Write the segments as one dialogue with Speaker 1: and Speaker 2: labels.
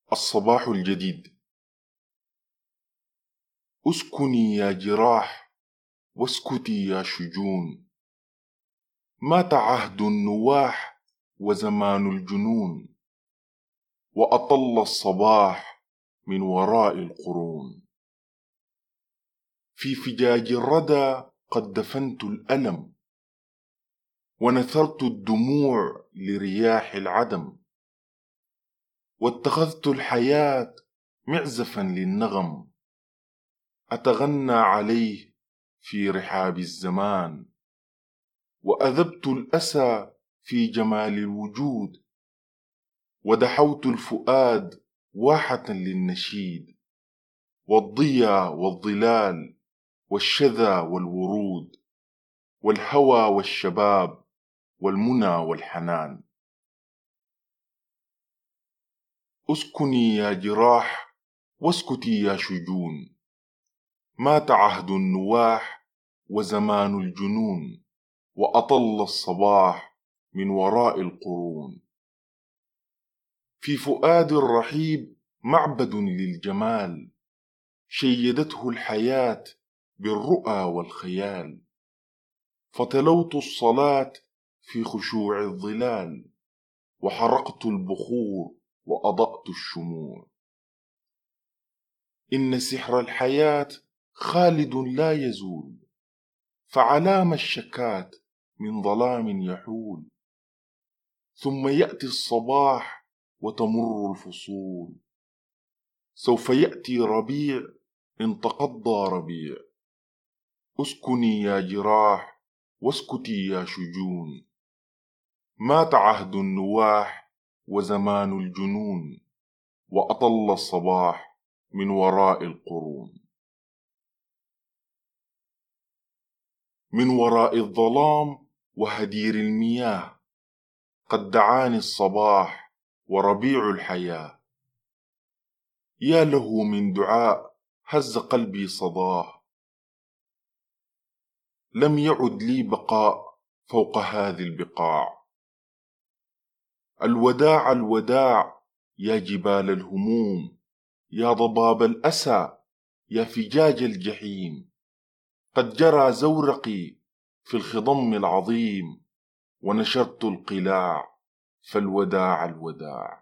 Speaker 1: الصباح الجديد. اسكني يا جراح واسكتي يا شجون، مات عهد النواح وزمان الجنون، وأطل الصباح من وراء القرون. في فجاج الردى قد دفنت الألم، ونثرت الدموع لرياح العدم، واتخذت الحياة معزفا للنغم، أتغنى عليه في رحاب الزمان، وأذبت الأسى في جمال الوجود، ودحوت الفؤاد واحة للنشيد، والضيا والظلال والشذا والورود، والهوى والشباب والمنى والحنان. اسكني يا جراح واسكتي يا شجون، مات عهد النواح وزمان الجنون، وأطل الصباح من وراء القرون. في فؤاد الرحيب معبد للجمال، شيدته الحياة بالرؤى والخيال، فتلوت الصلاة في خشوع الظلال، وحرقت البخور وأضأت الشموع. إن سحر الحياة خالد لا يزول، فعلام الشكات من ظلام يحول، ثم يأتي الصباح وتمر الفصول، سوف يأتي ربيع إن تقضى ربيع. اسكني يا جراح واسكتي يا شجون، مات عهد النواح وزمان الجنون، وأطل الصباح من وراء القرون. من وراء الظلام وهدير المياه قد دعاني الصباح وربيع الحياة، يا له من دعاء هز قلبي صداه، لم يعد لي بقاء فوق هذه البقاع. الوداع الوداع يا جبال الهموم، يا ضباب الأسى يا فجاج الجحيم، قد جرى زورقي في الخضم العظيم، ونشرت القلاع فالوداع الوداع.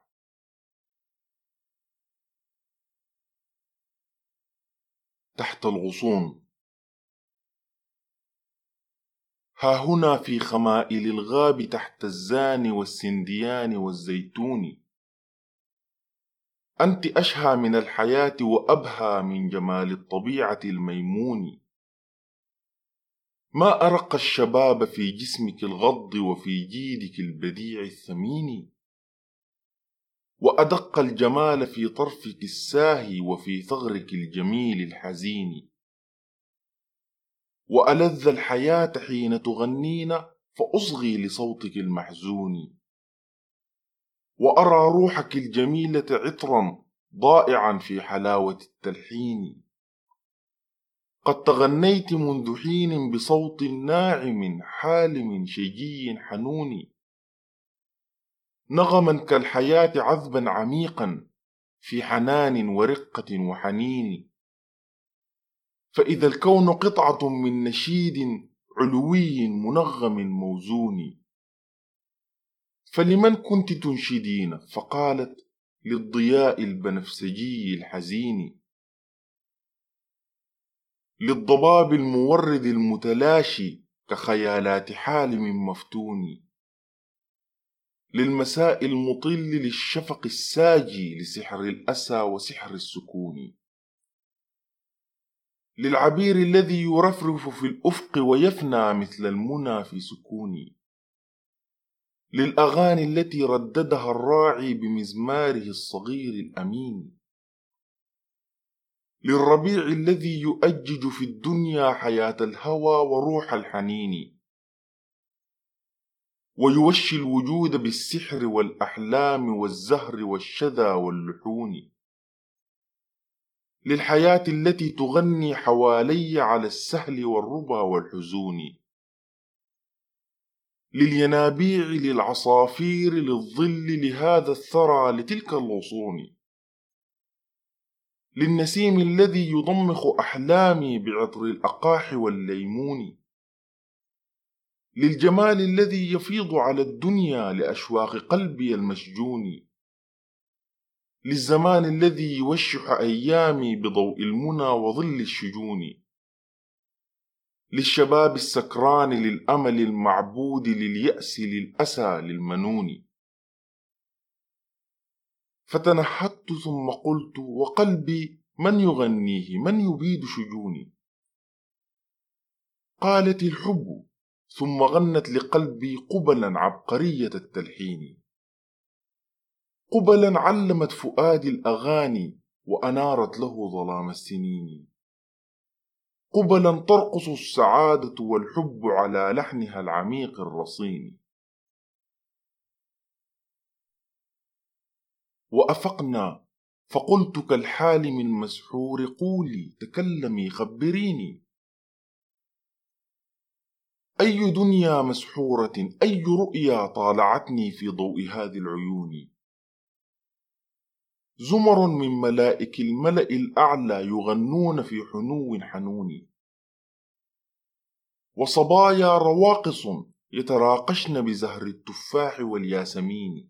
Speaker 1: تحت الغصون. ها هنا في خمائل الغاب تحت الزان والسنديان والزيتون، أنت أشهى من الحياة وأبهى من جمال الطبيعة الميمون. ما أرق الشباب في جسمك الغض وفي جيدك البديع الثمين، وأدق الجمال في طرفك الساهي وفي ثغرك الجميل الحزين، وألذ الحياة حين تغنين فأصغي لصوتك المحزون، وأرى روحك الجميلة عطرا ضائعا في حلاوة التلحين. قد تغنيت منذ حين بصوت ناعم حالم شجي حنون، نغما كالحياة عذبا عميقا في حنان ورقة وحنين. فإذا الكون قطعة من نشيد علوي منغم موزون، فلمن كنت تنشدين؟ فقالت للضياء البنفسجي الحزين، للضباب المورد المتلاشي كخيالات حالم مفتون، للمساء المطل للشفق الساجي لسحر الأسى وسحر السكون، للعبير الذي يرفرف في الأفق ويفنى مثل المنى في سكون، للأغاني التي رددها الراعي بمزماره الصغير الأمين، للربيع الذي يؤجج في الدنيا حياة الهوى وروح الحنين، ويوشي الوجود بالسحر والأحلام والزهر والشذا واللحون، للحياة التي تغني حوالي على السهل والربا والحزون، للينابيع للعصافير للظل لهذا الثرى لتلك الغصون، للنسيم الذي يضمخ أحلامي بعطر الأقاح والليمون، للجمال الذي يفيض على الدنيا لأشواق قلبي المشجون، للزمان الذي يوشح أيامي بضوء المنى وظل الشجون، للشباب السكران للأمل المعبود لليأس للأسى للمنون. فتنهدت ثم قلت وقلبي من يغنيه من يبيد شجوني؟ قالت الحب ثم غنت لقلبي قبلا عبقرية التلحين، قبلا علمت فؤادي الأغاني وأنارت له ظلام السنين، قبلا ترقص السعادة والحب على لحنها العميق الرصين. وأفقنا فقلت كالحالم المسحور قولي تكلمي خبريني، أي دنيا مسحورة أي رؤيا طالعتني في ضوء هذه العيون؟ زمر من ملائك الملأ الأعلى يغنون في حنو حنون، وصبايا رواقص يتراقشن بزهر التفاح والياسمين،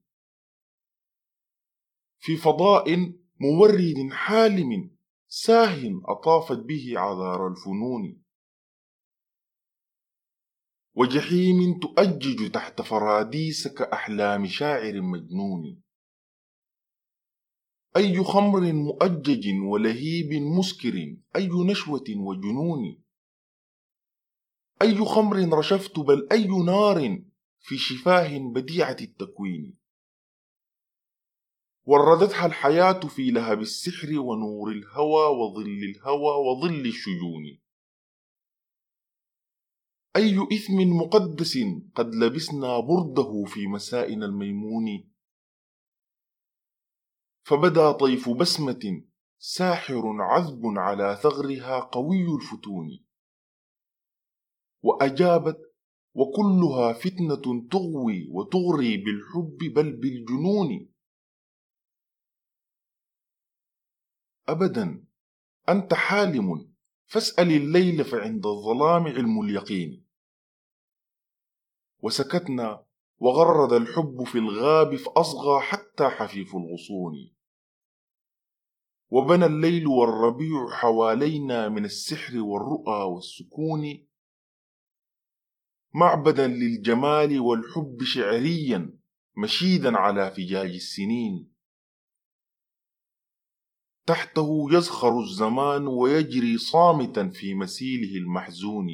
Speaker 1: في فضاء مورد حالم ساه أطافت به عذار الفنون، وجحيم تؤجج تحت فراديس كأحلام شاعر مجنون، أي خمر مؤجج ولهيب مسكر أي نشوة وجنون، أي خمر رشفت بل أي نار في شفاه بديعة التكوين، وردتها الحياة في لهب السحر ونور الهوى وظل الهوى وظل الشجون، أي إثم مقدس قد لبسنا برده في مسائنا الميمون، فبدا طيف بسمة ساحر عذب على ثغرها قوي الفتون، وأجابت وكلها فتنة تغوي وتغري بالحب بل بالجنون. أبدا أنت حالم فاسأل الليل فعند الظلام علم اليقين. وسكتنا وغرد الحب في الغاب فأصغى حتى حفيف الغصون، وبنى الليل والربيع حوالينا من السحر والرؤى والسكون، معبدا للجمال والحب شعريا مشيدا على فجاج السنين، تحته يزخر الزمان ويجري صامتا في مسيله المحزون،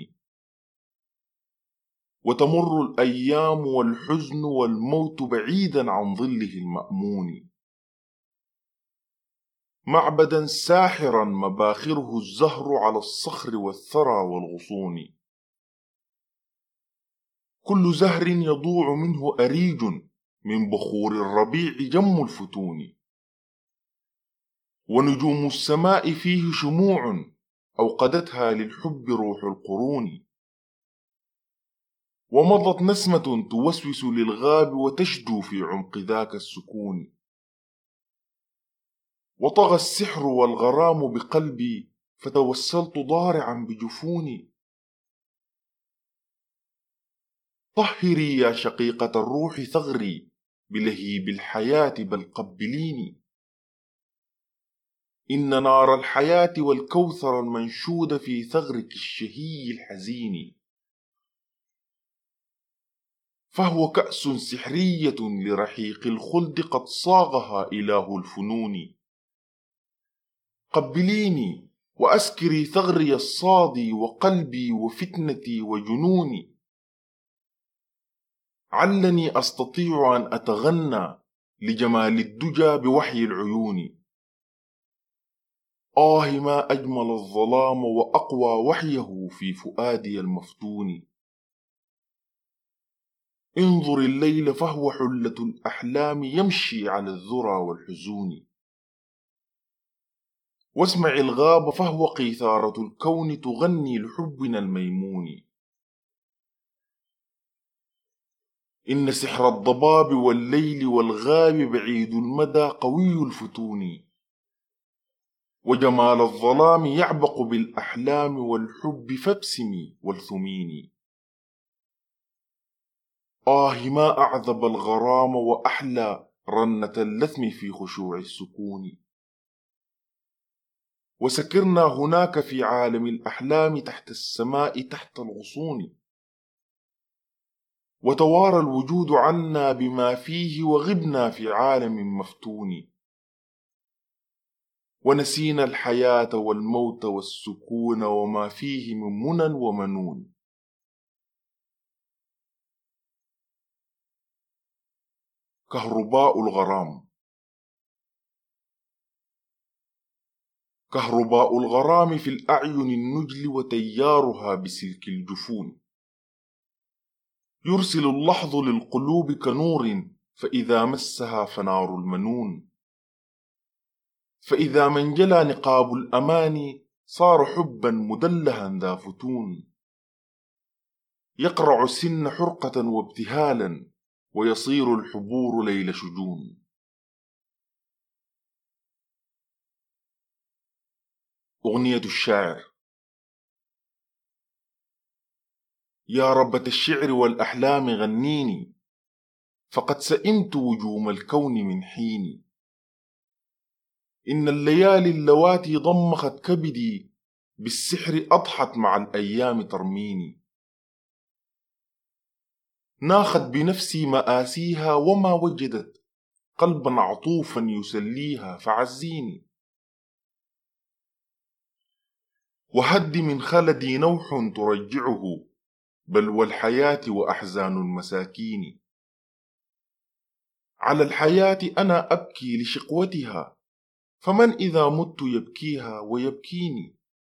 Speaker 1: وتمر الأيام والحزن والموت بعيدا عن ظله المأمون، معبدا ساحرا مباخره الزهر على الصخر والثرى والغصون، كل زهر يضوع منه أريج من بخور الربيع جم الفتون، ونجوم السماء فيه شموع أوقدتها للحب روح القرون، ومضت نسمة توسوس للغاب وتشدو في عمق ذاك السكون، وطغى السحر والغرام بقلبي فتوسلت ضارعا بجفوني، طهري يا شقيقة الروح ثغري بلهيب الحياة بل قبليني، إن نار الحياة والكوثر المنشود في ثغرك الشهي الحزين، فهو كأس سحرية لرحيق الخلد قد صاغها إله الفنون، قبليني وأسكري ثغري الصادي وقلبي وفتنتي وجنوني، علني أستطيع أن أتغنى لجمال الدجى بوحي العيون، ما أجمل الظلام وأقوى وحيه في فؤادي المفتون، انظر الليل فهو حلة الأحلام يمشي على الذرى والحزون، واسمع الغاب فهو قيثارة الكون تغني لحبنا الميمون، إن سحر الضباب والليل والغاب بعيد المدى قوي الفتون، وجمال الظلام يعبق بالأحلام والحب فابسمي والثميني. ما أعذب الغرام وأحلى رنة اللثم في خشوع السكون. وسكرنا هناك في عالم الأحلام تحت السماء تحت الغصون. وتوارى الوجود عنا بما فيه وغبنا في عالم مفتون. ونسينا الحياة والموت والسكون وما فيه من منى ومنون. كهرباء الغرام. كهرباء الغرام في الأعين النجل وتيارها بسلك الجفون. يرسل اللحظ للقلوب كنور فإذا مسها فنار المنون. فإذا من جلى نقاب الأماني صار حبا مدلها ذا فتون. يقرع السن حرقة وابتهالا ويصير الحبور ليل شجون. أغنية الشاعر. يا ربة الشعر والأحلام غنيني فقد سئمت وجوم الكون من حين. إن الليالي اللواتي ضمخت كبدي بالسحر أضحت مع الأيام ترميني. ناخت بنفسي مآسيها وما وجدت قلبا عطوفا يسليها فعزيني. وهد من خلدي نوح ترجعه بلوى الحياة وأحزان المساكين. على الحياة أنا أبكي لشقوتها فمن إذا مت يبكيها ويبكيني.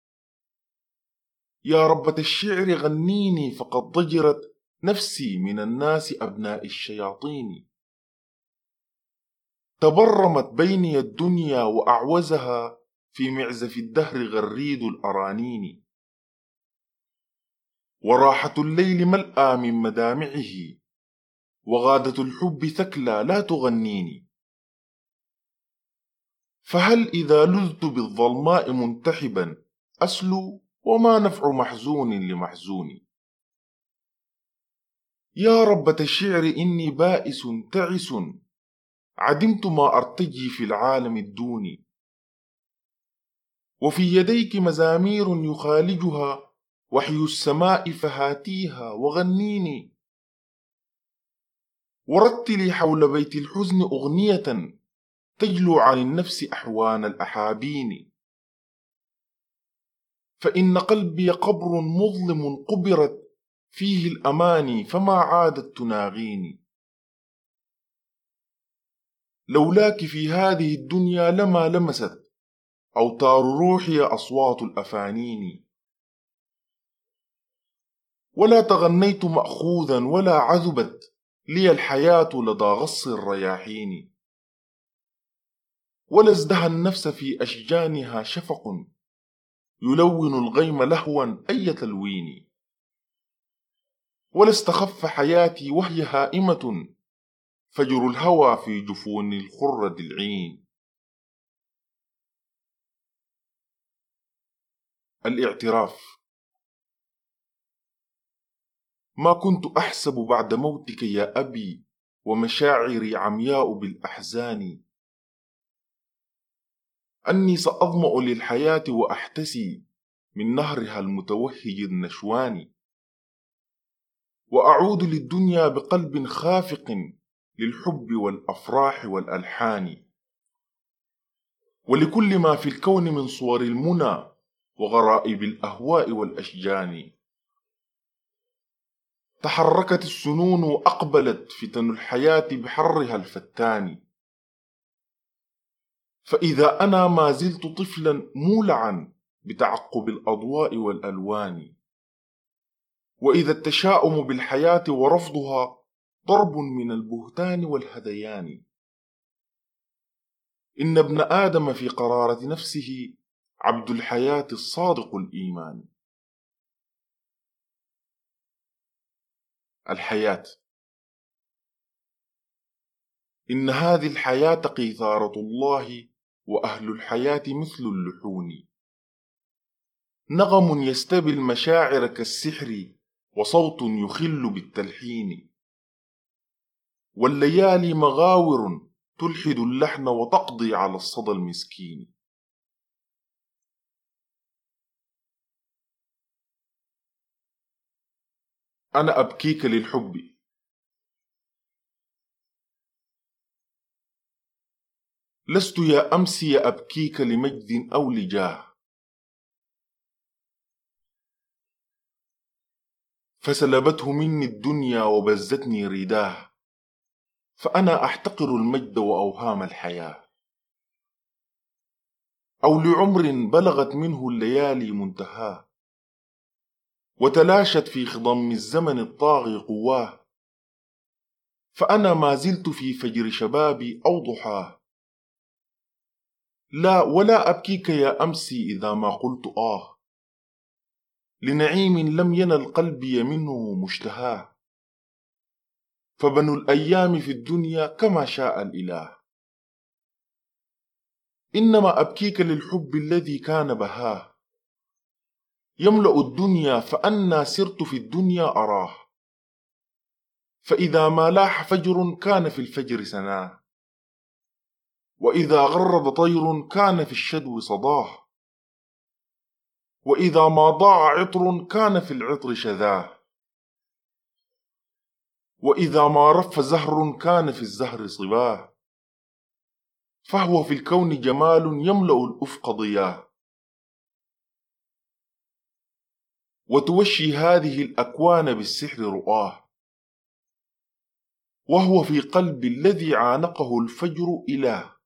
Speaker 1: يا ربة الشعر غنيني فقد ضجرت نفسي من الناس أبناء الشياطين. تبرمت بيني الدنيا وأعوزها في معزف الدهر غريد الأرانين. وراحة الليل ملأى من مدامعه وغادة الحب ثكلى لا تغنيني. فهل إذا لذت بالظلماء منتحبا أسلو وما نفع محزون لمحزوني. يا ربة الشعر إني بائس تعس عدمت ما أرتجي في العالم الدوني. وفي يديك مزامير يخالجها وحي السماء فهاتيها وغنيني. ورتلي حول بيت الحزن أغنية تجلو عن النفس أحوان الأحابين. فإن قلبي قبر مظلم قبرت فيه الأماني فما عادت تناغيني. لولاك في هذه الدنيا لما لمست أوتار روحي أصوات الأفانين. ولا تغنيت مأخوذا ولا عذبت لي الحياة لدى غص الرياحين. ولا ازدهى النفس في أشجانها شفق يلون الغيم لهوا أي تلوين. ولا استخف حياتي وهي هائمة فجر الهوى في جفون الخرد العين. الاعتراف. ما كنت أحسب بعد موتك يا أبي ومشاعري عمياء بالأحزان أني سأظمأ للحياة وأحتسي من نهرها المتوهج النشوان. وأعود للدنيا بقلب خافق للحب والأفراح والألحان ولكل ما في الكون من صور المنى وغرائب الأهواء والأشجان. تحركت السنون وأقبلت فتن الحياة بحرها الفتان. فإذا أنا ما زلت طفلا مولعا بتعقب الأضواء والألوان. وإذا التشاؤم بالحياة ورفضها ضرب من البهتان والهذيان. إن ابن آدم في قرارة نفسه عبد الحياة الصادق الإيمان. الحياة. إن هذه الحياة قيثارة الله وأهل الحياة مثل اللحون. نغم يستبي المشاعر كالسحر، وصوت يخل بالتلحين. والليالي مغاور تلحد اللحن وتقضي على الصدى المسكين. أنا أبكيك للحب، لست يا أمسي أبكيك لمجد أو لجاه، فسلبته مني الدنيا وبزتني رداه، فأنا أحتقر المجد وأوهام الحياة. أو لعمر بلغت منه الليالي منتهاه، وتلاشت في خضم الزمن الطاغي قواه، فأنا ما زلت في فجر شبابي أو ضحاه. لا، ولا أبكيك يا أمسي إذا ما قلت لنعيم لم ينل قلبي منه مشتهاه، فبنو الأيام في الدنيا كما شاء الإله. إنما أبكيك للحب الذي كان بهاه، يملأ الدنيا فأنا سرت في الدنيا أراه، فإذا ما لاح فجر كان في الفجر سناه، وإذا غرد طير كان في الشدو صداه، وإذا ما ضاع عطر كان في العطر شذاه، وإذا ما رف زهر كان في الزهر صباه، فهو في الكون جمال يملأ الأفق ضياه. وتوشي هذه الأكوان بالسحر رؤاه، وهو في قلب الذي عانقه الفجر إله.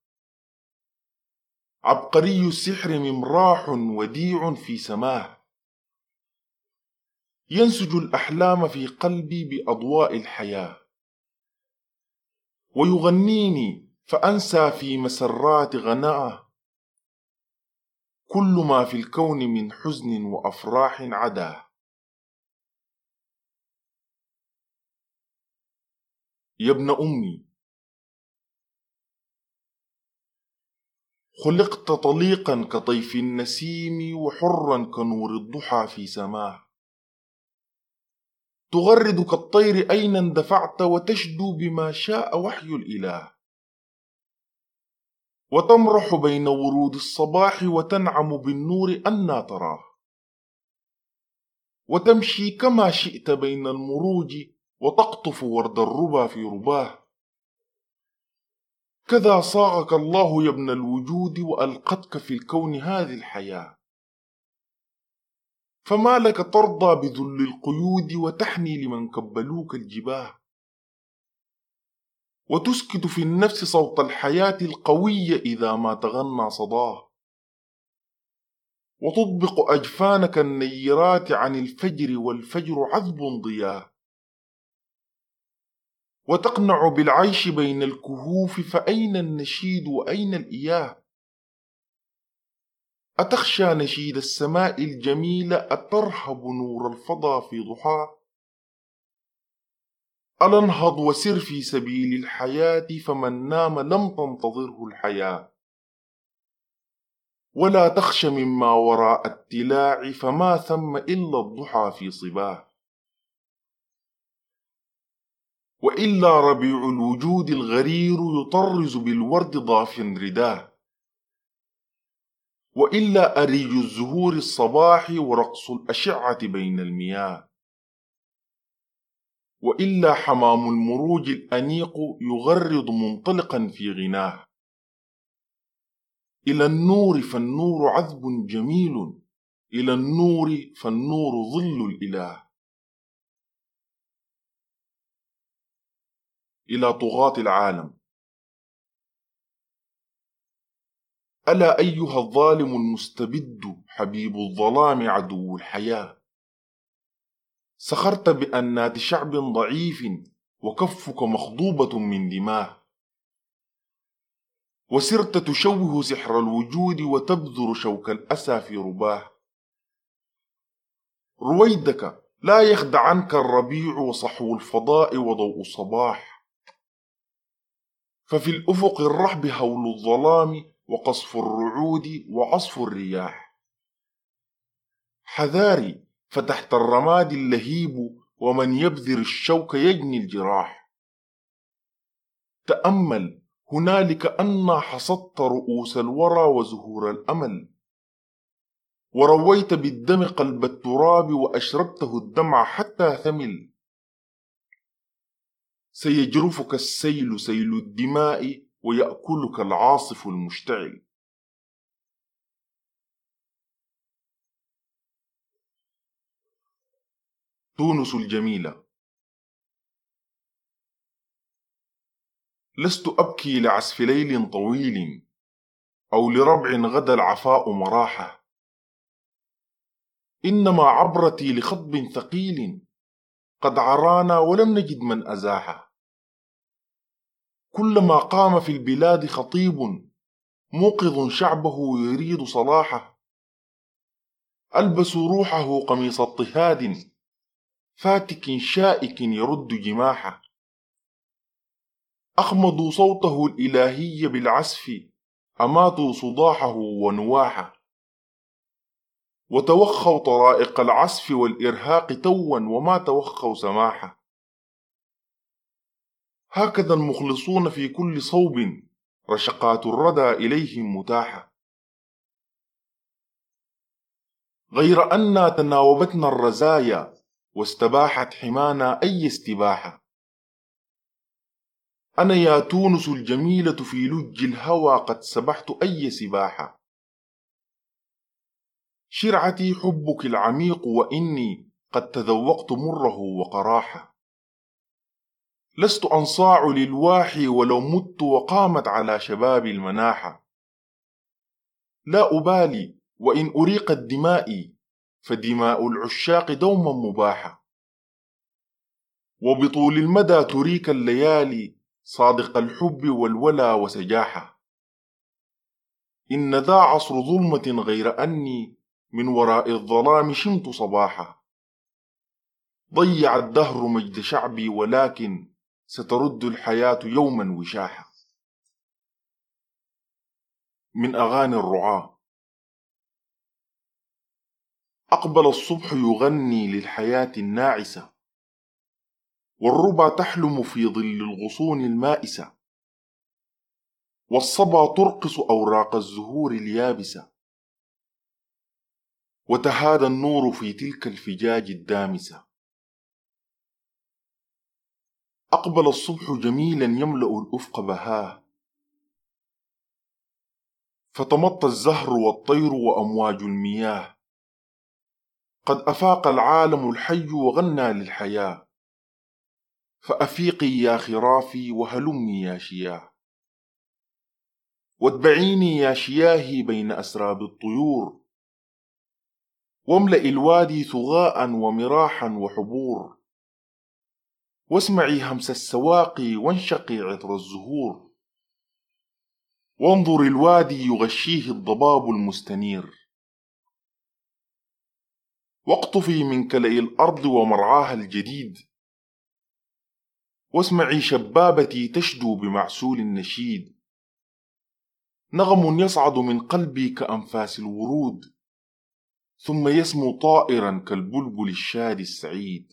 Speaker 1: عبقري السحر ممراح وديع في سماه، ينسج الأحلام في قلبي بأضواء الحياة، ويغنيني فأنسى في مسرات غناه كل ما في الكون من حزن وأفراح عداه. يا ابن أمي، خلقت طليقا كطيف النسيم، وحرا كنور الضحى في سماه، تغرد كالطير أين اندفعت، وتشدو بما شاء وحي الإله، وتمرح بين ورود الصباح، وتنعم بالنور أنى تراه، وتمشي كما شئت بين المروج، وتقطف ورد الربا في رباه. كذا صاغك الله يا ابن الوجود، وألقتك في الكون هذه الحياة، فما لك ترضى بذل القيود، وتحني لمن كبلوك الجباه، وتسكت في النفس صوت الحياة القوية إذا ما تغنى صداه، وتطبق أجفانك النيرات عن الفجر، والفجر عذب ضياه، وتقنع بالعيش بين الكهوف، فأين النشيد وأين الإياه؟ أتخشى نشيد السماء الجميلة، أترهب نور الفضا في ضحاه؟ ألا انهض وسر في سبيل الحياة، فمن نام لم تنتظره الحياة، ولا تخش مما وراء التلاع، فما ثم إلا الضحى في صباه. وإلا ربيع الوجود الغرير يطرز بالورد ضاف رداه، وإلا أريج الزهور الصباح ورقص الأشعة بين المياه، وإلا حمام المروج الأنيق يغرد منطلقا في غناه. إلى النور فالنور عذب جميل، إلى النور فالنور ظل الإله. إلى طغاة العالم: ألا أيها الظالم المستبد، حبيب الظلام عدو الحياة، سخرت بأنات شعب ضعيف، وكفك مخضوبة من دماه، وسرت تشوه سحر الوجود، وتبذر شوك الأسى في رباه. رويدك لا يخدعنك الربيع، وصحو الفضاء وضوء الصباح، ففي الأفق الرحب هول الظلام، وقصف الرعود وعصف الرياح. حذاري فتحت الرماد اللهيب ومن يبذر الشوك يجني الجراح. تأمل هنالك أنا حصدت رؤوس الورى وزهور الأمل، ورويت بالدم قلب التراب وأشربته الدمع حتى ثمل. سيجرفك السيل سيل الدماء ويأكلك العاصف المشتعل. تونس الجميلة. لست أبكي لعسف ليل طويل أو لربع غدا العفاء مراحة، إنما عبرتي لخطب ثقيل قد عرانا ولم نجد من أزاحه. كلما قام في البلاد خطيب موقظ شعبه يريد صلاحه، ألبسوا روحه قميص اضطهاد فاتك شائك يرد جماحه. أخمضوا صوته الإلهي بالعزف أماتوا صداحه ونواحه، وتوخوا طرائق العزف والإرهاق توا وما توخوا سماحه. هكذا المخلصون في كل صوب رشقات الردى إليهم متاحة، غير أننا تناوبتنا الرزايا واستباحت حمانا أي استباحة. أنا يا تونس الجميلة في لج الهوى قد سبحت أي سباحة. شرعتي حبك العميق وإني قد تذوقت مره وقراحة. لست أنصاع للواحي ولو مت وقامت على شباب المناحة. لا أبالي وإن أريقت دمائي فدماء العشاق دوما مباحة. وبطول المدى تريك الليالي صادق الحب والولا وسجاحة. إن ذا عصر ظلمة غير أني من وراء الظلام شمت صباحا. ضيع الدهر مجد شعبي ولكن سترد الحياة يوما وشاحا. من أغاني الرعاة. أقبل الصبح يغني للحياة الناعسة، والربا تحلم في ظل الغصون المائسة، والصبا ترقص أوراق الزهور اليابسة، وتهادى النور في تلك الفجاج الدامسة. أقبل الصبح جميلا يملأ الأفق بهاه، فتمطى الزهر والطير وأمواج المياه. قد أفاق العالم الحي وغنى للحياة، فأفيقي يا خرافي وهلمي يا شياه، واتبعيني يا شياهي بين أسراب الطيور، واملئ الوادي ثغاء ومراحا وحبور، واسمعي همس السواقي وانشقي عطر الزهور، وانظر الوادي يغشيه الضباب المستنير، واقطفي من كلأ الأرض ومرعاها الجديد، واسمعي شبابتي تشدو بمعسول النشيد، نغم يصعد من قلبي كأنفاس الورود، ثم يسمو طائرا كالبلبل الشاد السعيد.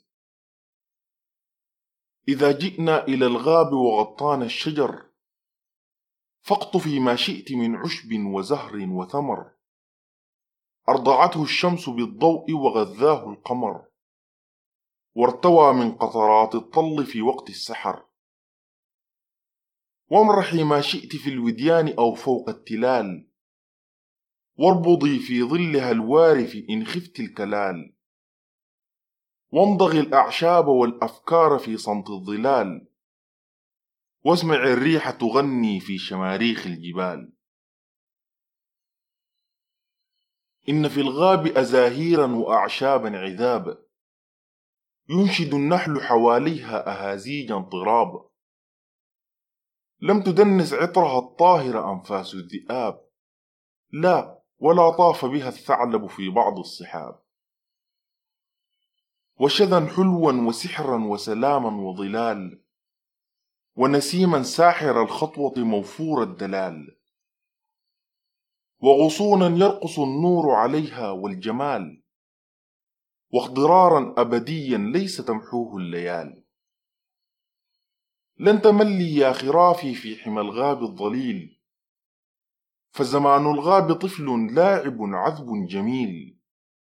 Speaker 1: إذا جئنا إلى الغاب وغطانا الشجر، فاقطفي ما شئت من عشب وزهر وثمر، أرضعته الشمس بالضوء وغذاه القمر، وارتوى من قطرات الطل في وقت السحر. وامرحي ما شئت في الوديان أو فوق التلال، واربضي في ظلها الوارف إن خفت الكلال، وامضغي الأعشاب والأفكار في صمت الظلال، واسمع الريح تغني في شماريخ الجبال. إن في الغاب أزاهيرا وأعشابا عذابا، ينشد النحل حواليها أهازيجا طرابا، لم تدنس عطرها الطاهر أنفاس الذئاب، لا ولا طاف بها الثعلب في بعض الصحاب. وشذا حلوا وسحرا وسلاما وظلال، ونسيما ساحر الخطوة موفور الدلال، وغصونا يرقص النور عليها والجمال، واخضرارا أبديا ليس تمحوه الليال. لن تملي يا خرافي في حمى الغاب الظليل، فزمان الغاب طفل لاعب عذب جميل،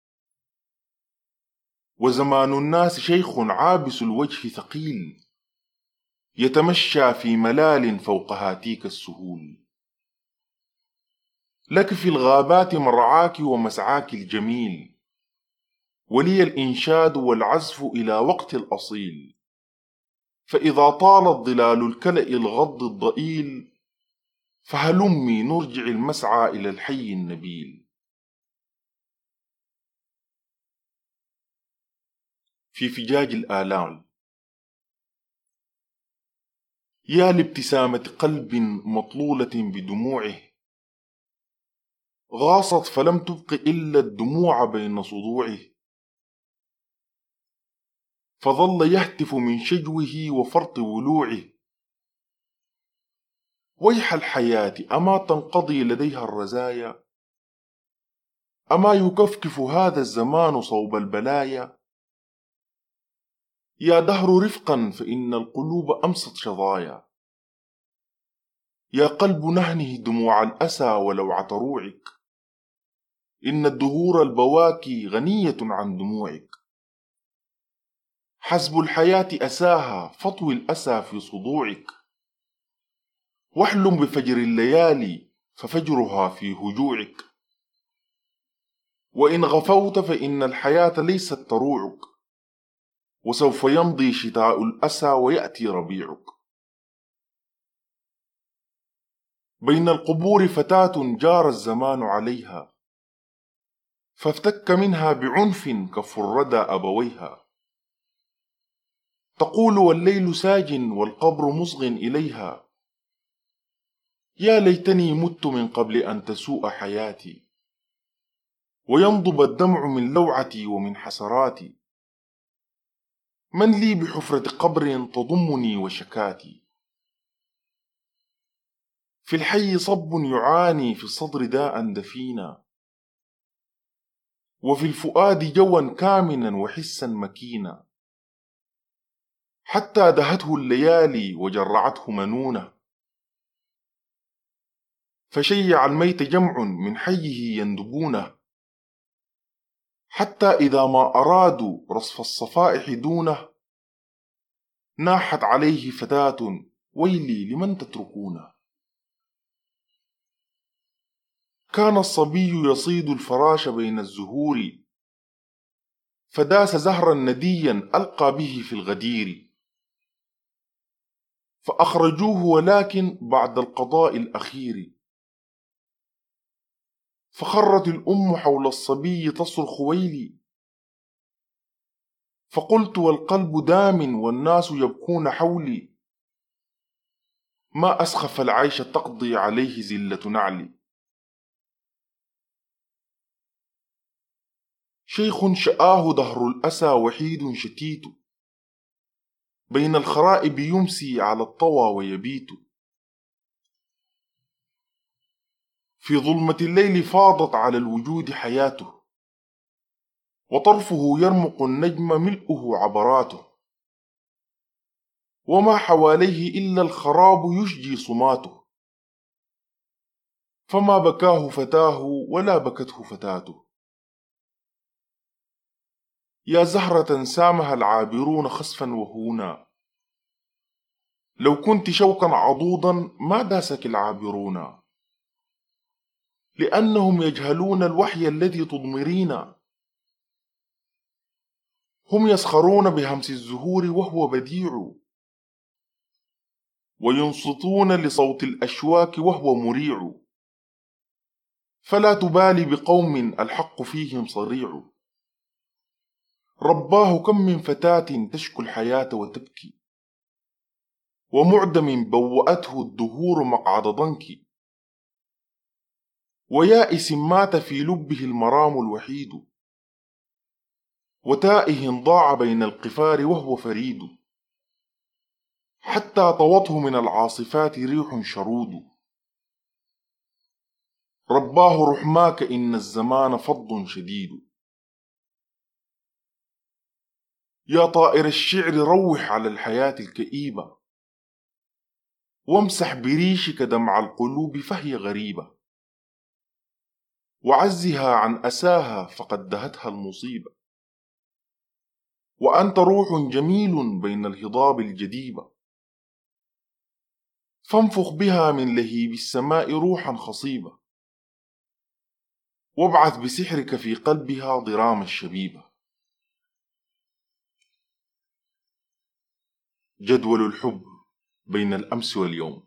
Speaker 1: وزمان الناس شيخ عابس الوجه ثقيل، يتمشى في ملال فوق هاتيك السهول. لك في الغابات مرعاك ومسعاك الجميل، ولي الإنشاد والعزف إلى وقت الأصيل. فإذا طالت ظلال الكلأ الغض الضئيل، فهلمي نرجع المسعى إلى الحي النبيل. في فجاج الآلام. يا لابتسامة قلب مطلولة بدموعه، غاصت فلم تبق إلا الدموع بين صدوعه، فظل يهتف من شجوه وفرط ولوعه. ويح الحياة أما تنقضي لديها الرزايا، أما يكفكف هذا الزمان صوب البلايا. يا دهر رفقا فإن القلوب أمست شظايا، يا قلب نهنه دموع الأسى ولوعة روعك، إن الدهور البواكي غنية عن دموعك. حسب الحياة أساها فاطوي الأسى في صدوعك، واحلم بفجر الليالي ففجرها في هجوعك. وإن غفوت فإن الحياة ليست تروعك، وسوف يمضي شتاء الأسى ويأتي ربيعك. بين القبور فتاة جار الزمان عليها، فافتك منها بعنف كف الردى أبويها. تقول والليل ساج والقبر مصغ إليها، يا ليتني مت من قبل أن تسوء حياتي، وينضب الدمع من لوعتي ومن حسراتي. من لي بحفرة قبر تضمني وشكاتي، في الحي صب يعاني في الصدر داء دفينا، وفي الفؤاد جوا كامنا وحسا مكينا. حتى دهته الليالي وجرعته منونة، فشيع الميت جمع من حيه يندبونه. حتى إذا ما أرادوا رصف الصفائح دونه، ناحت عليه فتاة ويلي لمن تتركونه. كان الصبي يصيد الفراش بين الزهور، فداس زهرا نديا ألقى به في الغدير، فأخرجوه ولكن بعد القضاء الأخير. فخرت الأم حول الصبي تصرخ ويلي، فقلت والقلب دام والناس يبكون حولي، ما أسخف العيش تقضي عليه زلة نعلي. شيخ شآه دهر الأسى وحيد شتيت، بين الخرائب يمسي على الطوى ويبيت. في ظلمة الليل فاضت على الوجود حياته، وطرفه يرمق النجم ملؤه عبراته. وما حواليه إلا الخراب يشجي صماته، فما بكاه فتاه ولا بكته فتاته. يا زهرة سامها العابرون خسفا وهونا، لو كنت شوكا عضوضا ما داسك العابرون. لأنهم يجهلون الوحي الذي تضمرين، هم يسخرون بهمس الزهور وهو بديع، وينصتون لصوت الأشواك وهو مريع. فلا تبالي بقوم الحق فيهم صريع، رباه كم من فتاة تشكو الحياة وتبكي، ومعدم بوأته الدهور مقعد ضنك. ويائس مات في لبه المرام الوحيد، وتائه ضاع بين القفار وهو فريد. حتى طوته من العاصفات ريح شرود، رباه رحماك إن الزمان فض شديد. يا طائر الشعر روح على الحياة الكئيبة، وامسح بريشك دمع القلوب فهي غريبة، وعزها عن أساها فقد دهتها المصيبة، وأنت روح جميل بين الهضاب الجديبة، فانفخ بها من لهيب السماء روحا خصيبة، وابعث بسحرك في قلبها ضرام الشبيبة. جدول الحب بين الأمس واليوم.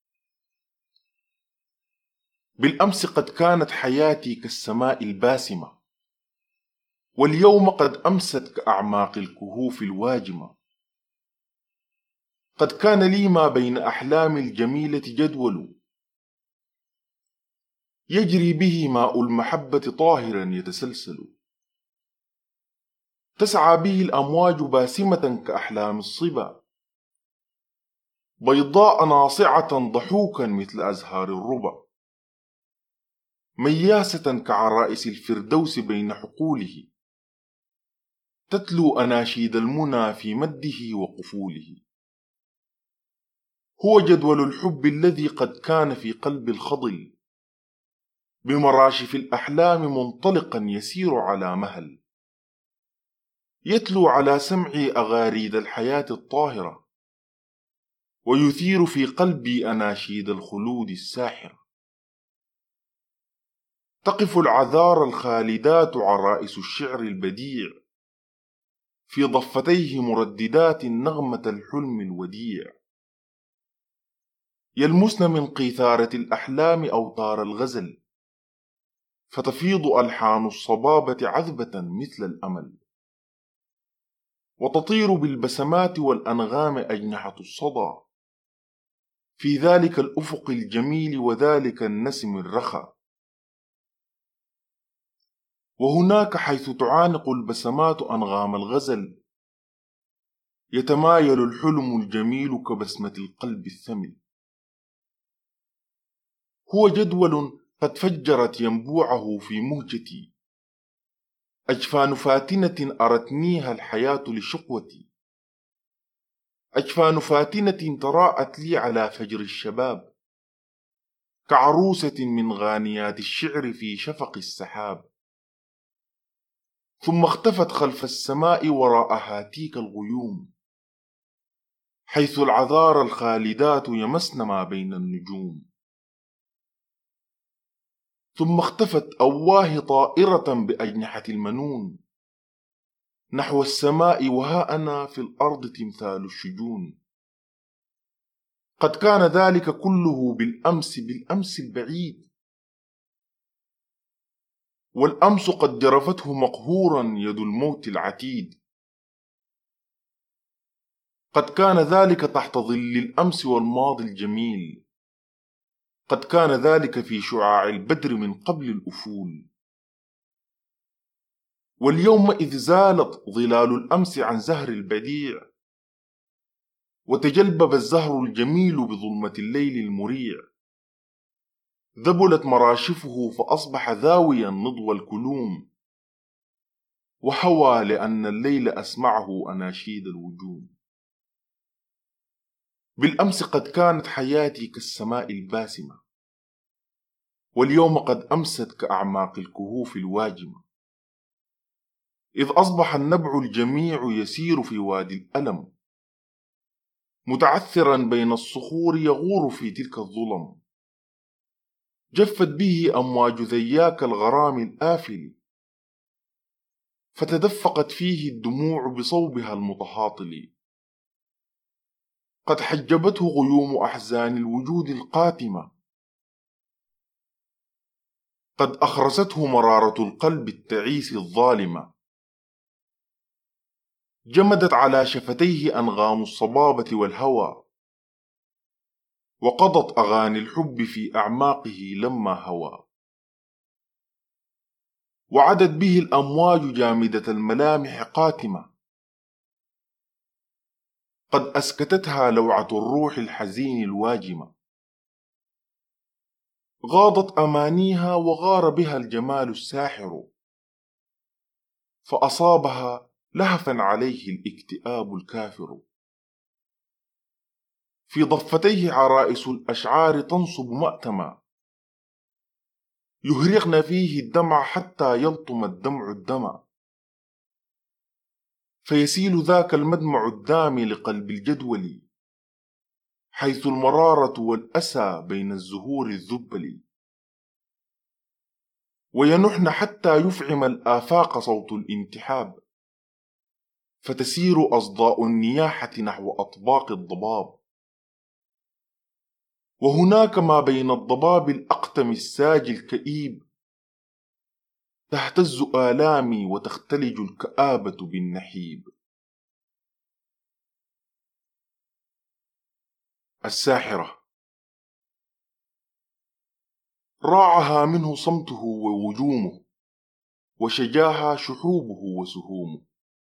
Speaker 1: بالأمس قد كانت حياتي كالسماء الباسمة، واليوم قد أمست كأعماق الكهوف الواجمة. قد كان لي ما بين أحلامي الجميلة جدول، يجري به ماء المحبة طاهرا يتسلسل، تسعى به الأمواج باسمة كأحلام الصبا، بيضاء ناصعة ضحوكا مثل أزهار الربا، مياسة كعرائس الفردوس بين حقوله، تتلو أناشيد المنى في مده وقفوله. هو جدول الحب الذي قد كان في قلب الخضل، بمراشف الأحلام منطلقا يسير على مهل، يتلو على سمعي أغاريد الحياة الطاهرة، ويثير في قلبي أناشيد الخلود الساحرة. تقف العذار الخالدات عرائس الشعر البديع، في ضفتيه مرددات نغمة الحلم الوديع، يلمسن من قيثارة الأحلام أوتار الغزل، فتفيض ألحان الصبابة عذبة مثل الأمل، وتطير بالبسمات والأنغام أجنحة الصدى، في ذلك الأفق الجميل وذلك النسم الرخا. وهناك حيث تعانق البسمات أنغام الغزل، يتمايل الحلم الجميل كبسمة القلب الثمل. هو جدول قد فجرت ينبوعه في مهجتي، أجفان فاتنة أرتنيها الحياة لشقوتي، أجفان فاتنة تراءت لي على فجر الشباب، كعروسة من غانيات الشعر في شفق السحاب، ثم اختفت خلف السماء وراء هاتيك الغيوم، حيث العذار الخالدات يمسن ما بين النجوم، ثم اختفت أواه طائرة بأجنحة المنون نحو السماء، وها أنا في الأرض تمثال الشجون. قد كان ذلك كله بالأمس البعيد، والأمس قد جرفته مقهورا يد الموت العتيد. قد كان ذلك تحت ظل الأمس والماضي الجميل، قد كان ذلك في شعاع البدر من قبل الأفول. واليوم إذ زالت ظلال الأمس عن زهر البديع، وتجلبب الزهر الجميل بظلمة الليل المريع، ذبلت مراشفه فأصبح ذاويا نضو الكلوم، وحوى لأن الليل أسمعه أناشيد الوجوم. بالأمس قد كانت حياتي كالسماء الباسمة، واليوم قد أمست كأعماق الكهوف الواجمة، إذ أصبح النبع الجميع يسير في وادي الألم، متعثرا بين الصخور يغور في تلك الظلم، جفت به أمواج ذياك الغرام الآفل، فتدفقت فيه الدموع بصوبها المتهاطل. قد حجبته غيوم أحزان الوجود القاتمة، قد أخرسته مرارة القلب التعيس الظالمة، جمدت على شفتيه أنغام الصبابة والهوى، وقضت أغاني الحب في أعماقه لما هوى، وعدت به الأمواج جامدة الملامح قاتمة، قد أسكتتها لوعة الروح الحزين الواجمة. غاضت أمانيها وغار بها الجمال الساحر، فأصابها لهفا عليه الاكتئاب الكافر. في ضفتيه عرائس الأشعار تنصب مأتما، يهرقن فيه الدمع حتى يلطم الدمع الدمع، فيسيل ذاك المدمع الدامي لقلب الجدول، حيث المرارة والأسى بين الزهور الذبل. وينحن حتى يفعم الآفاق صوت الانتحاب، فتسير أصداء النياحة نحو أطباق الضباب. وهناك ما بين الضباب الأقتم الساجي الكئيب، تهتز آلامي وتختلج الكآبة بالنحيب. الساحرة راعها منه صمته ووجومه، وشجاها شحوبه وسهومه،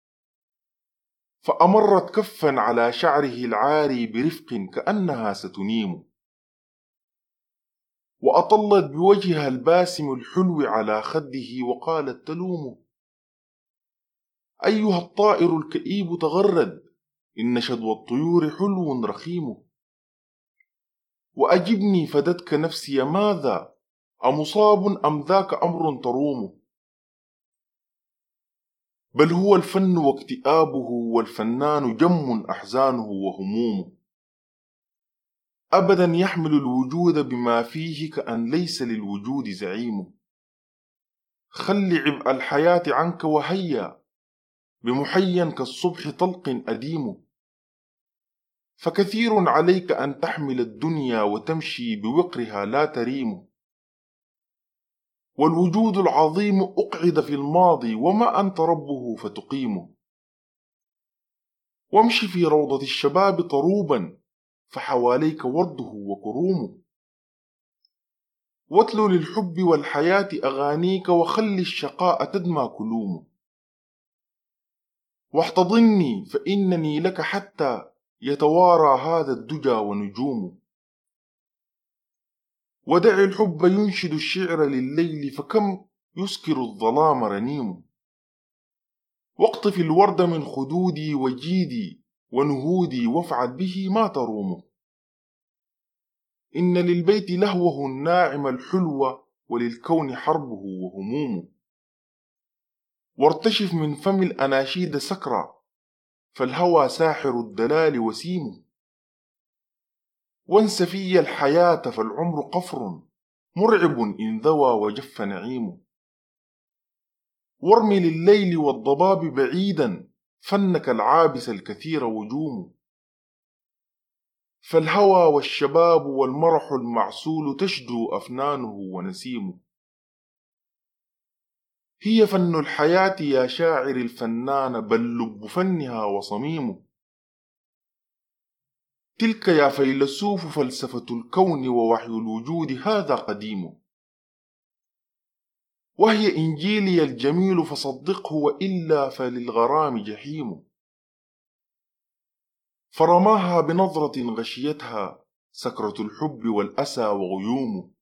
Speaker 1: فأمرت كفا على شعره العاري برفق كأنها ستنيم، وأطلت بوجهها الباسم الحلو على خده وقالت تلوم: أيها الطائر الكئيب تغرد، إن شدوى الطيور حلو رخيم. وأجبني فدتك نفسي ماذا، أمصاب أم ذاك أمر تروم؟ بل هو الفن واكتئابه، والفنان جم أحزانه وهمومه، أبدا يحمل الوجود بما فيه كأن ليس للوجود زعيم. خل عبء الحياة عنك وهيا، بمحيا كالصبح طلق أديم. فكثير عليك أن تحمل الدنيا وتمشي بوقرها لا تريم، والوجود العظيم أقعد في الماضي وما أنت ربه فتقيم. وامش في روضة الشباب طروبا، فحواليك ورده وكروم. واتل للحب والحياة أغانيك، وخل الشقاء تدمى كلوم. واحتضني فإنني لك حتى يتوارى هذا الدجى ونجوم. ودع الحب ينشد الشعر لليل، فكم يسكر الظلام رنيم. واقطف الورد من خدودي وجيدي ونهودي، وافعل به ما تروم. إن للبيت لهوه الناعم الحلو، وللكون حربه وهموم. وارتشف من فم الأناشيد سكرا، فالهوى ساحر الدلال وسيم. وانس في الحياة فالعمر قفر، مرعب إن ذوى وجف نعيم. وارمي لليل والضباب بعيدا، فنك العابس الكثير وجوم. فالهوى والشباب والمرح المعسول تشدو أفنانه ونسيم. هي فن الحياة يا شاعر الفنان، بل لب فنها وصميم. تلك يا فيلسوف فلسفة الكون ووحي الوجود، هذا قديم. وهي إنجيلي الجميل فصدقه، وإلا فللغرام جحيم. فرماها بنظرة غشيتها سكرة الحب والأسى وغيوم،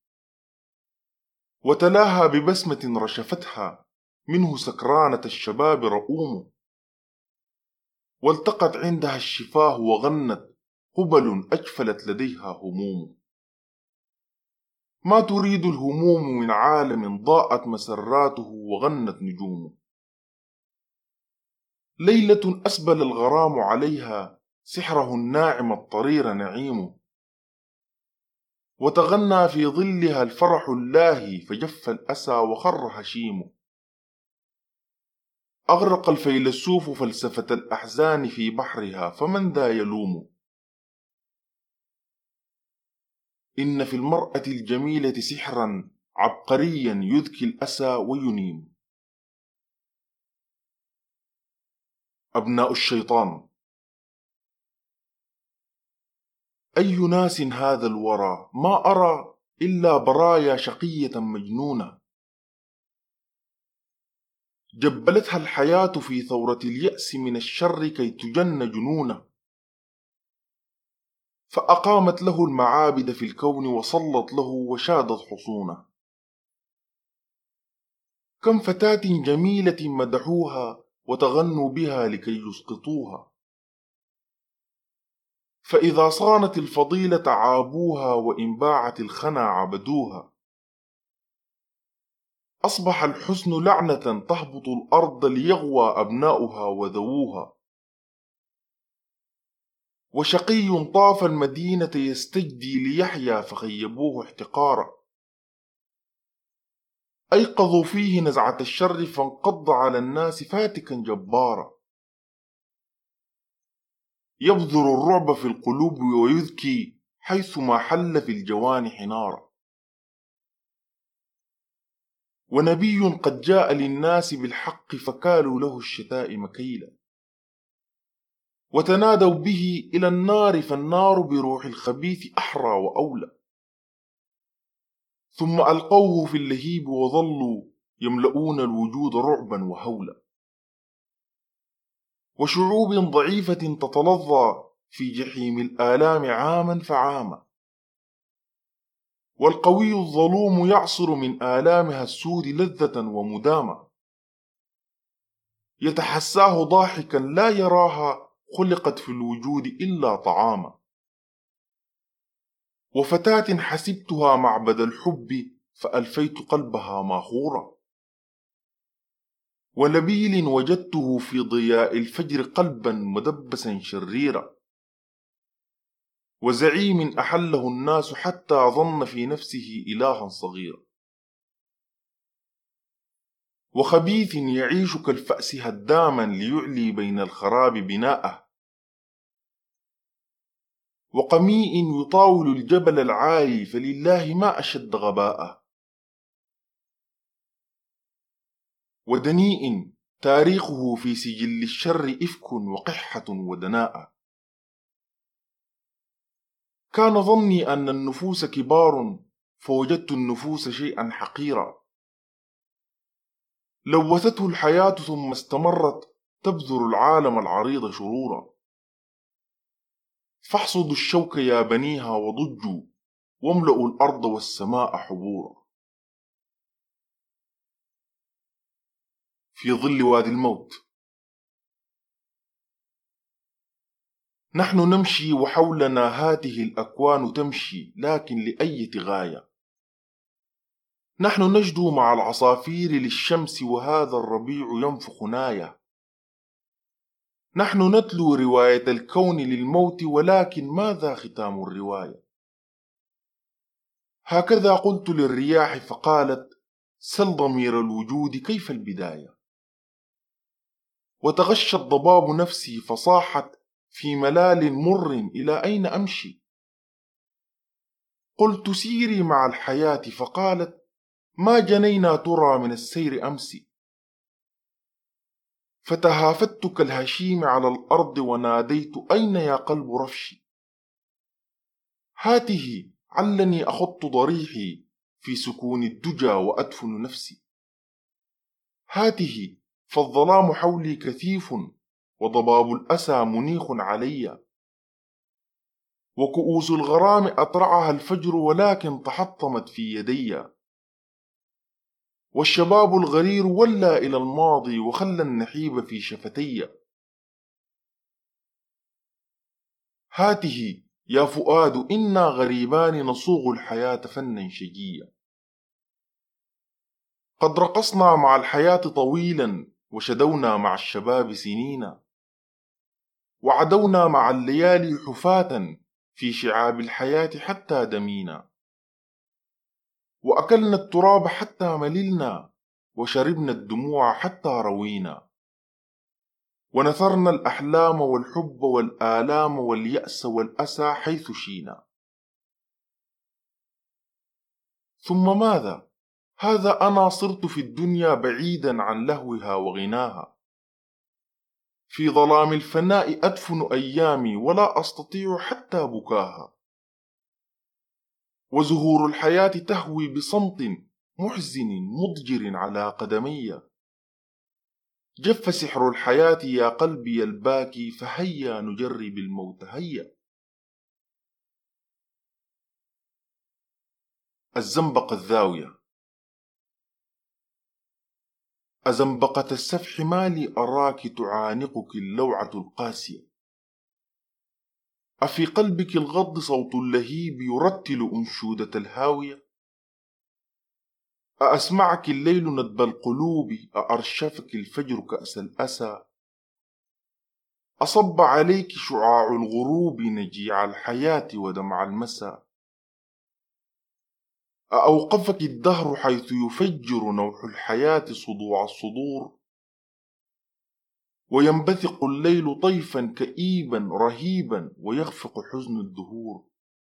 Speaker 1: وتلاها ببسمة رشفتها منه سكرانة الشباب رؤوم. والتقت عندها الشفاه وغنت قبل أجفلت لديها هموم. ما تريد الهموم من عالم ضاءت مسراته وغنت نجومه. ليلة أسبل الغرام عليها سحره الناعم الطرير نعيم، وتغنى في ظلها الفرح اللاهي، فجف الأسى وخر هشيم. أغرق الفيلسوف فلسفة الأحزان في بحرها، فمن ذا يلوم. إن في المرأة الجميلة سحرا عبقريا يذكي الأسى وينيم. أبناء الشيطان. أي ناس هذا الورى، ما أرى إلا برايا شقية مجنونة، جبلتها الحياة في ثورة اليأس من الشر كي تجن جنونه. فأقامت له المعابد في الكون وصلت له وشادت حصونه. كم فتاة جميلة مدحوها وتغنوا بها لكي يسقطوها، فإذا صانت الفضيلة عابوها وإن باعت الخنا عبدوها. أصبح الحسن لعنة تهبط الأرض ليغوى أبناؤها وذووها. وشقي طاف المدينة يستجدي ليحيا فخيبوه احتقارا. أيقظوا فيه نزعة الشر فانقض على الناس فاتكا جبارا. يبذر الرعب في القلوب ويذكي حيثما حل في الجوانح نارا. ونبي قد جاء للناس بالحق فكالوا له الشتائم كيلا. وتنادوا به إلى النار فالنار بروح الخبيث أحرى وأولى. ثم ألقوه في اللهيب وظلوا يملؤون الوجود رعبا وهولا. وشعوب ضعيفة تتلظى في جحيم الآلام عاما فعاما. والقوي الظلوم يعصر من آلامها السود لذة ومداما. يتحساه ضاحكا لا يراها خلقت في الوجود إلا طعاما. وفتاة حسبتها معبد الحب فألفيت قلبها ماخورا. ونبيل وجدته في ضياء الفجر قلبا مدبسا شريرا. وزعيم أحله الناس حتى ظن في نفسه إلها صغيرا. وخبيث يعيش كالفأس هداما ليعلي بين الخراب بناءه. وقميء يطاول الجبل العالي فلله ما أشد غباءه. ودنيء تاريخه في سجل الشر إفك وقحة ودناءة. كان ظني أن النفوس كبار فوجدت النفوس شيئا حقيرا. لوثته الحياة ثم استمرت تبذر العالم العريض شرورا. فاحصدوا الشوك يا بنيها وضجوا واملأوا الأرض والسماء حبورا. في ظل وادي الموت. نحن نمشي وحولنا هذه الأكوان تمشي لكن لأية غاية. نحن نجدو مع العصافير للشمس وهذا الربيع ينفخ ناية. نحن نتلو رواية الكون للموت ولكن ماذا ختام الرواية؟ هكذا قلت للرياح فقالت سل ضمير الوجود كيف البداية. وتغشى الضباب نفسي فصاحت في ملال مر إلى أين أمشي. قلت سيري مع الحياة فقالت ما جنينا ترى من السير أمس. فتهافت كالهشيم على الأرض وناديت أين يا قلب رفشي. هاته علني أخط ضريحي في سكون الدجى وأدفن نفسي. هاته فالظلام حولي كثيف وضباب الأسى منيخ علي. وكؤوس الغرام أطرعها الفجر ولكن تحطمت في يدي. والشباب الغرير ولى إلى الماضي وخلى النحيب في شفتي. هاته يا فؤاد إنا غريبان نصوغ الحياة فنا شجيا. قد رقصنا مع الحياة طويلا وشدونا مع الشباب سنين. وعدونا مع الليالي حفاة في شعاب الحياة حتى دمينا. وأكلنا التراب حتى مللنا وشربنا الدموع حتى روينا. ونثرنا الأحلام والحب والآلام واليأس والأسى حيث شينا. ثم ماذا؟ هذا أنا صرت في الدنيا بعيدا عن لهوها وغناها. في ظلام الفناء أدفن أيامي ولا أستطيع حتى بكاها. وزهور الحياة تهوي بصمت محزن مضجر على قدمي. جف سحر الحياة يا قلبي الباكي فهيا نجرب الموت هيا. الزنبقة الذاوية. أزنبقة السفح مالي أراك تعانقك اللوعة القاسية، أفي قلبك الغض صوت اللهيب يرتل أنشودة الهاوية، أأسمعك الليل ندب القلوب، أأرشفك الفجر كأس الأسى، أصب عليك شعاع الغروب نجيع الحياة ودمع المساء، أأوقفك الدهر حيث يفجر نوح الحياة صدوع الصدور، وينبثق الليل طيفا كئيبا رهيبا ويخفق حزن الدهور،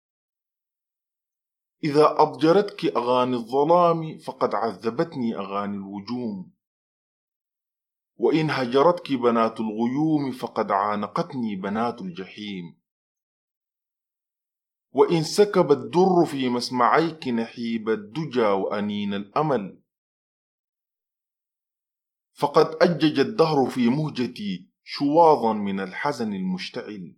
Speaker 1: إذا أضجرتك أغاني الظلام فقد عذبتني أغاني الوجوم، وإن هجرتك بنات الغيوم فقد عانقتني بنات الجحيم، وإن سكب الدر في مسمعيك نحيب الدجى وأنين الأمل فقد أجج الدهر في مهجتي شواظا من الحزن المشتعل،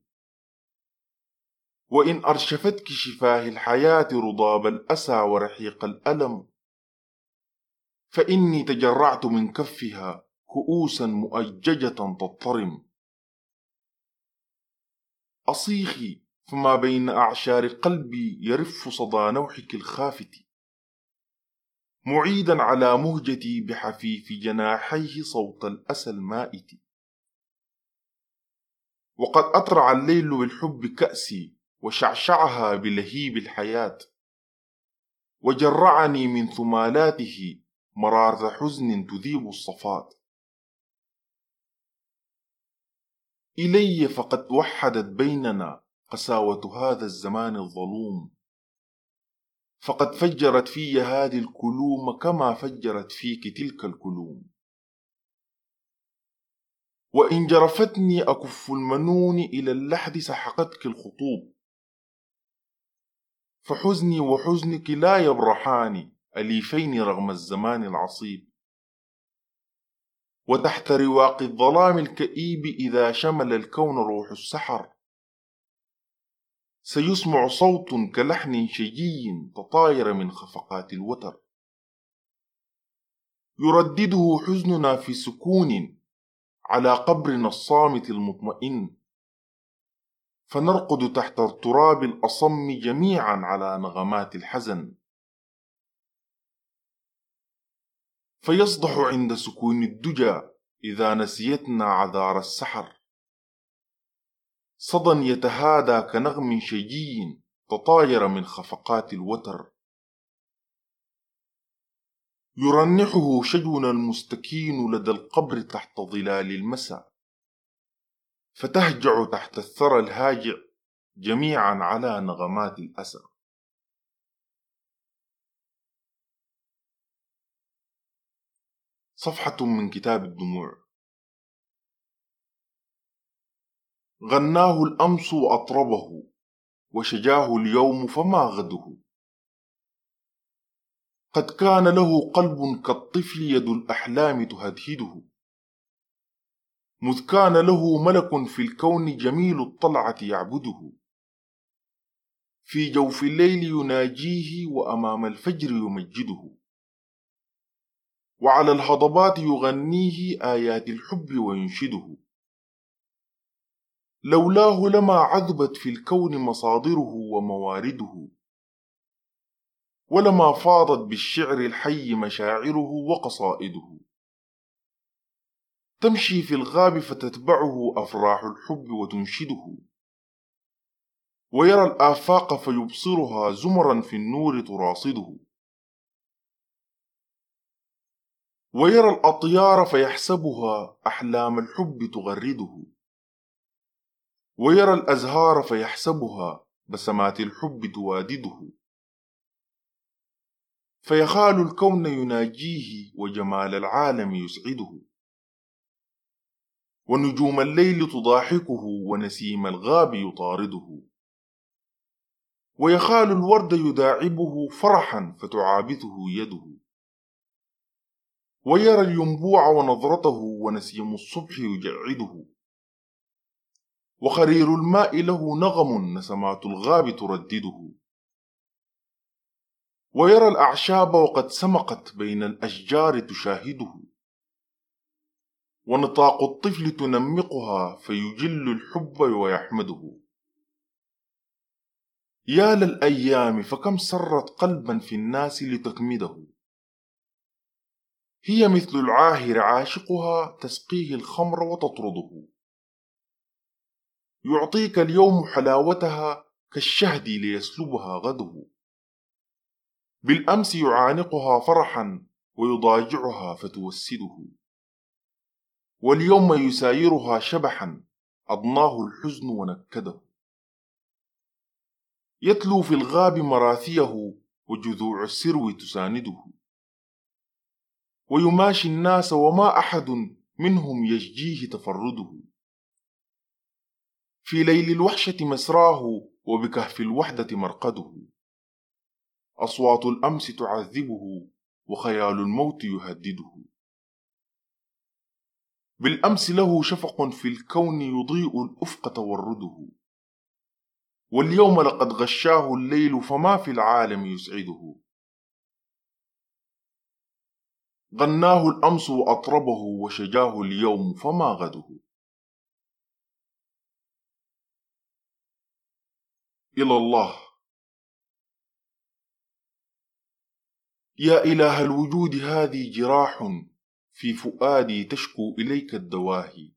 Speaker 1: وإن أرشفتك شفاه الحياة رضاب الأسى ورحيق الألم فإني تجرعت من كفها كؤوسا مؤججة تضطرم، أصيخي فما بين أعشار قلبي يرف صدى نوحك الخافت، معيدا على مهجتي بحفيف جناحيه صوت الأسى المائت، وقد أطرع الليل بالحب كأسي وشعشعها بلهيب الحياة، وجرعني من ثمالاته مرارة حزن تذيب الصفات، إلي فقد وحدت بيننا قساوة هذا الزمان الظلوم، فقد فجرت في هذه الكلوم كما فجرت فيك تلك الكلوم، وإن جرفتني أكف المنون إلى اللحد سحقتك الخطوب، فحزني وحزنك لا يبرحان أليفين رغم الزمان العصيب، وتحت رواق الظلام الكئيب إذا شمل الكون روح السحر سيسمع صوت كلحن شجي تطاير من خفقات الوتر، يردده حزننا في سكون على قبرنا الصامت المطمئن، فنرقد تحت التراب الأصم جميعا على نغمات الحزن، فيصدح عند سكون الدجى إذا نسيتنا عذار السحر صدى يتهادى كنغم شجي تطاير من خفقات الوتر، يرنحه شجونا المستكين لدى القبر تحت ظلال المساء، فتهجع تحت الثرى الهاجع جميعا على نغمات الأسى. صفحة من كتاب الدموع. غناه الأمس وأطربه وشجاه اليوم فما غده، قد كان له قلب كالطفل يد الأحلام تهدهده، مذ كان له ملك في الكون جميل الطلعة يعبده، في جوف الليل يناجيه وأمام الفجر يمجده، وعلى الهضبات يغنيه آيات الحب وينشده، لولاه لما عذبت في الكون مصادره وموارده، ولما فاضت بالشعر الحي مشاعره وقصائده، تمشي في الغاب فتتبعه أفراح الحب وتنشده، ويرى الآفاق فيبصرها زمرا في النور تراصده، ويرى الأطيار فيحسبها أحلام الحب تغرده، ويرى الأزهار فيحسبها بسمات الحب توادده، فيخال الكون يناجيه وجمال العالم يسعده، ونجوم الليل تضاحكه ونسيم الغاب يطارده، ويخال الورد يداعبه فرحا فتعابثه يده، ويرى الينبوع ونظرته ونسيم الصبح يجعده، وخرير الماء له نغم نسمات الغاب تردده، ويرى الأعشاب وقد سمقت بين الأشجار تشاهده، ونطاق الطفل تنمقها فيجل الحب ويحمده. يا للأيام فكم سرت قلبا في الناس لتكمده، هي مثل العاهر عاشقها تسقيه الخمر وتطرده، يعطيك اليوم حلاوتها كالشهد ليسلبها غده، بالأمس يعانقها فرحا ويضاجعها فتوسده، واليوم يسايرها شبحا أضناه الحزن ونكده، يتلو في الغاب مراثيه وجذوع السرو تسانده، ويماشي الناس وما أحد منهم يشجيه تفرده، في ليل الوحشة مسراه وبكهف الوحدة مرقده، أصوات الأمس تعذبه وخيال الموت يهدده، بالأمس له شفق في الكون يضيء الأفق تورده، واليوم لقد غشاه الليل فما في العالم يسعده، غناه الأمس وأطربه وشجاه اليوم فما غده. إلى الله. يا إله الوجود هذه جراح في فؤادي تشكو إليك الدواهي،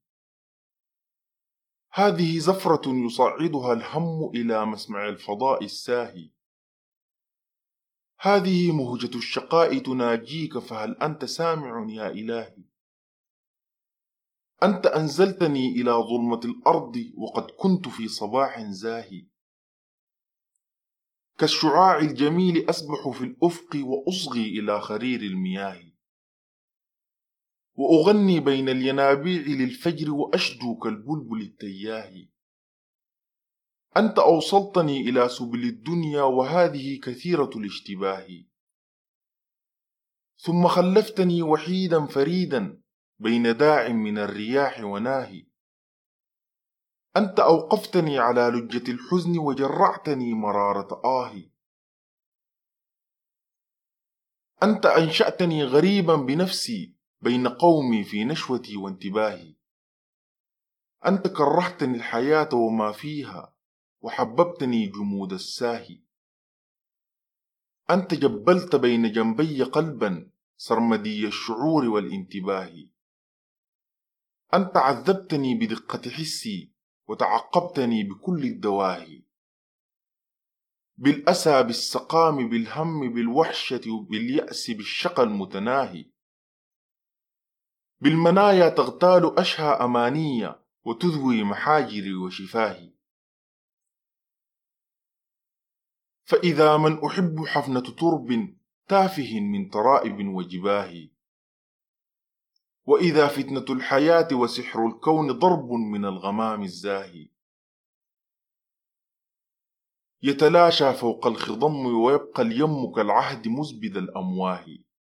Speaker 1: هذه زفرة يصعدها الهم إلى مسمع الفضاء الساهي، هذه مهجة الشقاء تناجيك فهل أنت سامع يا إلهي؟ أنت أنزلتني إلى ظلمة الأرض وقد كنت في صباح زاهي، كالشعاع الجميل أسبح في الأفق وأصغي إلى خرير المياه، وأغني بين الينابيع للفجر وأشدو كالبلبل التياه، أنت أوصلتني إلى سبل الدنيا وهذه كثيرة الاشتباه، ثم خلفتني وحيدا فريدا بين داع من الرياح وناهي، أنت أوقفتني على لجة الحزن وجرعتني مرارة آهي، أنت أنشأتني غريبا بنفسي بين قومي في نشوتي وانتباهي، أنت كرهتني الحياة وما فيها وحببتني جمود الساهي، أنت جبلت بين جنبي قلبا سرمدي الشعور والانتباه، أنت عذبتني بدقة حسي وتعقبتني بكل الدواهي، بالأسى بالسقام بالهم بالوحشة باليأس بالشقى المتناهي، بالمنايا تغتال أشهى أمانية وتذوي محاجري وشفاهي، فإذا من أحب حفنة ترب تافه من ترائب وجباه، وإذا فتنة الحياة وسحر الكون ضرب من الغمام الزاهي، يتلاشى فوق الخضم ويبقى اليم كالعهد مزبد الأمواه،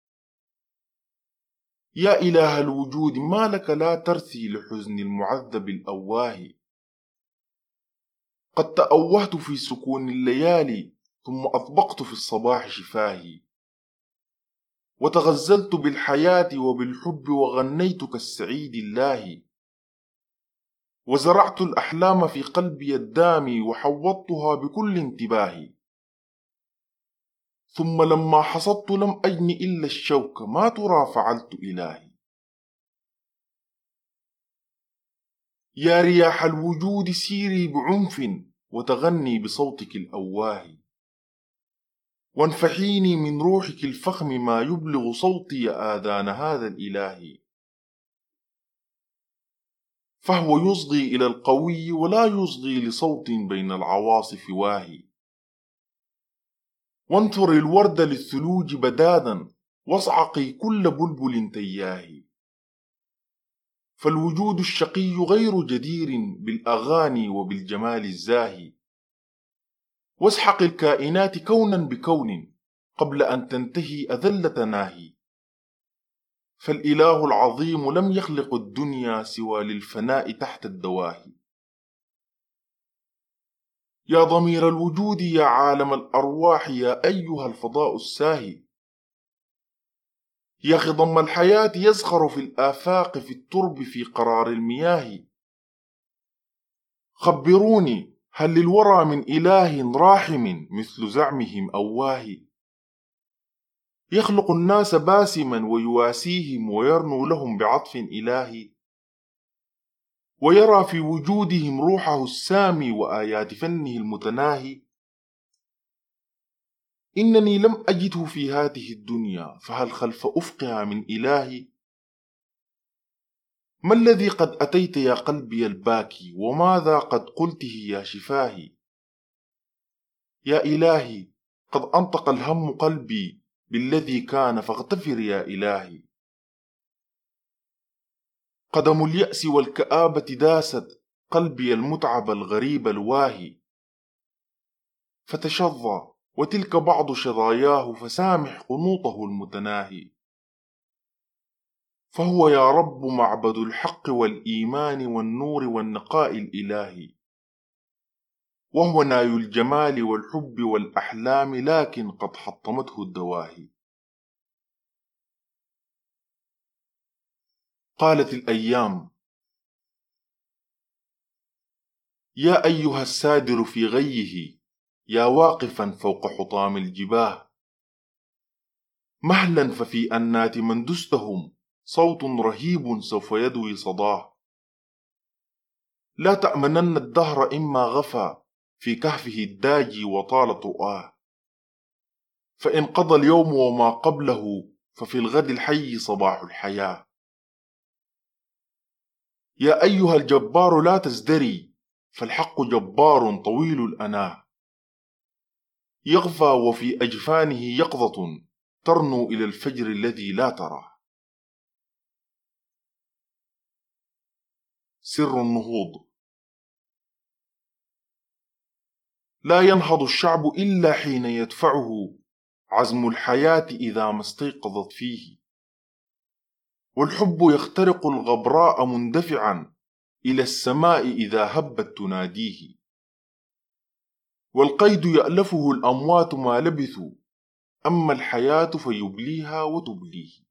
Speaker 1: يا إله الوجود ما لك لا ترثي لحزن المعذب الأواه، قد تأوهت في سكون الليالي ثم أطبقت في الصباح شفاهي، وتغزلت بالحياة وبالحب وغنيت كالسعيد الله، وزرعت الأحلام في قلبي الدامي وحوضتها بكل انتباه، ثم لما حصدت لم أجن إلا الشوك ما ترى فعلت إلهي، يا رياح الوجود سيري بعنف وتغني بصوتك الأواه، وانفحيني من روحك الفخم ما يبلغ صوتي آذان هذا الإله، فهو يصغي إلى القوي ولا يصغي لصوت بين العواصف واهي، وانثر الورد للثلوج بدادا واصعقي كل بلبل تياه، فالوجود الشقي غير جدير بالأغاني وبالجمال الزاهي، واسحق الكائنات كونا بكون قبل أن تنتهي أذلة ناهي، فالإله العظيم لم يخلق الدنيا سوى للفناء تحت الدواهي، يا ضمير الوجود يا عالم الأرواح يا أيها الفضاء الساهي، يا خضم الحياة يزخر في الآفاق في الترب في قرار المياه. خبروني هل للورى من إله راحم مثل زعمهم أواه، يخلق الناس باسما ويواسيهم ويرنو لهم بعطف إلهي، ويرى في وجودهم روحه السامي وآيات فنه المتناهي. إنني لم أجده في هذه الدنيا، فهل خلف أفقها من إلهي؟ ما الذي قد أتيت يا قلبي الباكي، وماذا قد قلته يا شفاهي؟ يا إلهي قد أنطق الهم قلبي بالذي كان، فاغتفر يا إلهي. قدم اليأس والكآبة داست قلبي المتعب الغريب الواهي، فتشظى وتلك بعض شظاياه، فسامح قنوطه المتناهي. فهو يا رب معبد الحق والإيمان والنور والنقاء الإلهي، وهو ناي الجمال والحب والأحلام، لكن قد حطمته الدواهي. قالت الأيام: يا أيها السادر في غيه، يا واقفا فوق حطام الجباه، مهلا ففي أنات من دستهم صوت رهيب سوف يدوي صداه. لا تأمنن الدهر إما غفى في كهفه الداجي وطال طؤاه، فإن قضى اليوم وما قبله ففي الغد الحي صباح الحياة. يا أيها الجبار لا تزدري، فالحق جبار طويل الأناه، يغفى وفي أجفانه يقظة ترنو إلى الفجر الذي لا تراه. سر النهوض. لا ينهض الشعب إلا حين يدفعه عزم الحياة إذا ما استيقظت فيه، والحب يخترق الغبراء مندفعا إلى السماء إذا هبت تناديه، والقيد يألفه الأموات ما لبثوا، أما الحياة فيبليها وتبليه.